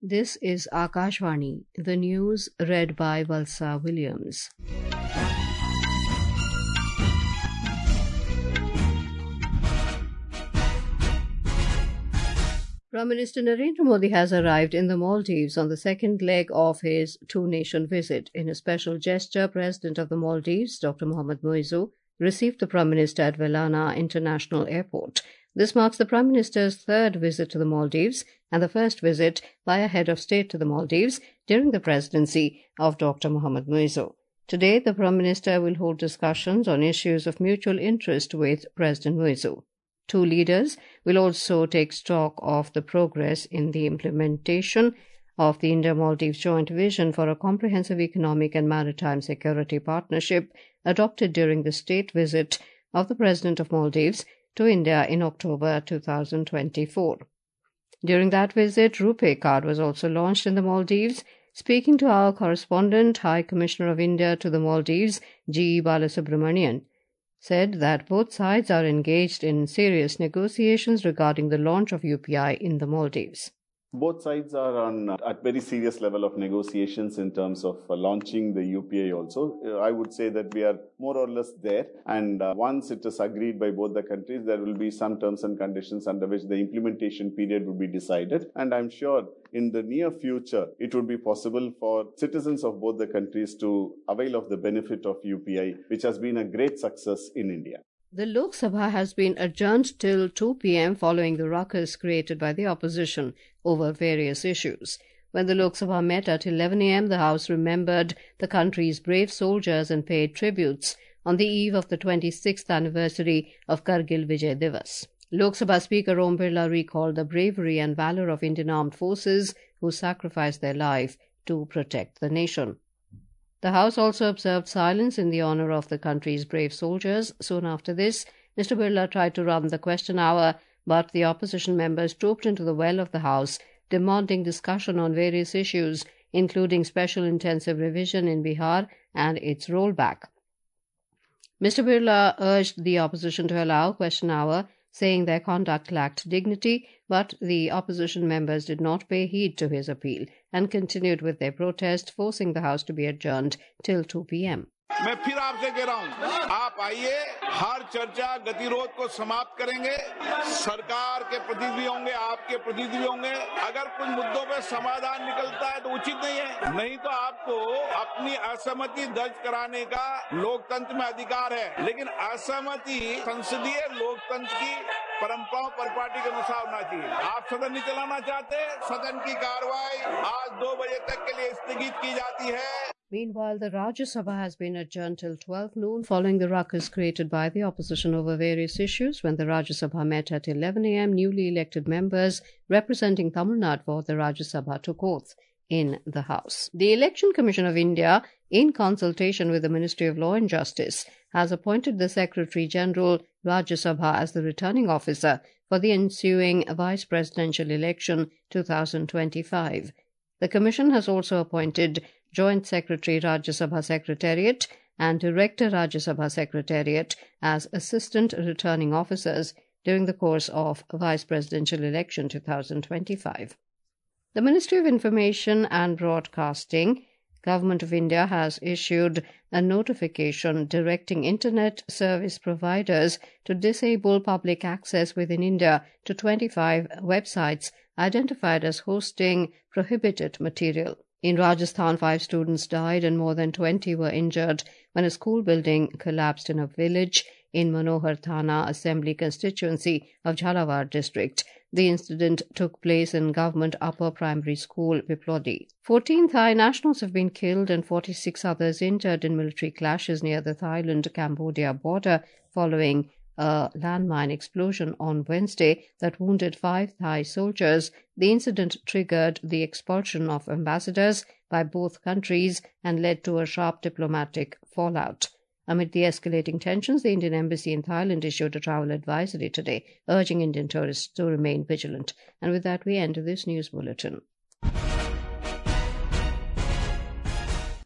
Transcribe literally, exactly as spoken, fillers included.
This is Akashvani, the news read by Valsa Williams. Prime Minister Narendra Modi has arrived in the Maldives on the second leg of his two-nation visit. In a special gesture, President of the Maldives, Doctor Mohamed Muizzu, received the Prime Minister at Vellana International Airport. This marks the Prime Minister's third visit to the Maldives and the first visit by a head of state to the Maldives during the presidency of Doctor Mohamed Muizzu. Today, the Prime Minister will hold discussions on issues of mutual interest with President Muizzu. Two leaders will also take stock of the progress in the implementation of the India-Maldives Joint Vision for a Comprehensive Economic and Maritime Security Partnership adopted during the state visit of the President of Maldives to India in October two thousand twenty-four. During that visit, RuPay card was also launched in the Maldives. Speaking to our correspondent, High Commissioner of India to the Maldives, G. Balasubramanian, said that both sides are engaged in serious negotiations regarding the launch of U P I in the Maldives. Both sides are on at very serious level of negotiations in terms of uh, launching the U P I also. Uh, I would say that we are more or less there, and uh, once it is agreed by both the countries, there will be some terms and conditions under which the implementation period will be decided, and I'm sure in the near future it would be possible for citizens of both the countries to avail of the benefit of U P I, which has been a great success in India. The Lok Sabha has been adjourned till two p.m. following the ruckus created by the opposition over various issues. When the Lok Sabha met at eleven a.m., the House remembered the country's brave soldiers and paid tributes on the eve of the twenty-sixth anniversary of Kargil Vijay Divas. Lok Sabha Speaker Om Birla recalled the bravery and valor of Indian armed forces who sacrificed their life to protect the nation. The House also observed silence in the honour of the country's brave soldiers. Soon after this, Mister Birla tried to run the question hour, but the opposition members trooped into the well of the House, demanding discussion on various issues, including special intensive revision in Bihar and its rollback. Mister Birla urged the opposition to allow question hour, saying their conduct lacked dignity, but the opposition members did not pay heed to his appeal and continued with their protest, forcing the House to be adjourned till two p.m. मैं फिर आपसे कह रहा हूँ, आप आइए, हर चर्चा गतिरोध को समाप्त करेंगे, सरकार के प्रतिनिधि होंगे, आपके प्रतिनिधि होंगे, अगर कुछ मुद्दों पे समाधान निकलता है तो उचित नहीं है, नहीं तो आपको अपनी असहमति दर्ज कराने का लोकतंत्र में अधिकार है, लेकिन असहमति संसदीय लोकतंत्र की परंपराओं परिपाटी के अनुसार होना चाहिए। आप सदन नहीं चलाना चाहते, सदन की कार्रवाई आज दो बजे तक के लिए स्थगित की जाती है। Meanwhile, the Rajya Sabha has been adjourned till twelve noon following the ruckus created by the opposition over various issues. When the Rajya Sabha met at eleven a.m., newly elected members representing Tamil Nadu for the Rajya Sabha took oath in the House. The Election Commission of India, in consultation with the Ministry of Law and Justice, has appointed the Secretary General Rajya Sabha as the returning officer for the ensuing vice presidential election two thousand twenty-five. The Commission has also appointed Joint Secretary Rajya Sabha Secretariat and Director Rajya Sabha Secretariat as assistant returning officers during the course of vice presidential election two thousand twenty-five. The Ministry of Information and Broadcasting, Government of India, has issued a notification directing internet service providers to disable public access within India to twenty-five websites identified as hosting prohibited material. In Rajasthan, five students died and more than twenty were injured when a school building collapsed in a village in Manohar Thana Assembly constituency of Jhalawar district. The incident took place in Government Upper Primary School, Piplodi. Fourteen Thai nationals have been killed and forty-six others injured in military clashes near the Thailand-Cambodia border following a landmine explosion on Wednesday that wounded five Thai soldiers. The incident triggered the expulsion of ambassadors by both countries and led to a sharp diplomatic fallout. Amid the escalating tensions, the Indian Embassy in Thailand issued a travel advisory today, urging Indian tourists to remain vigilant. And with that, we end this news bulletin.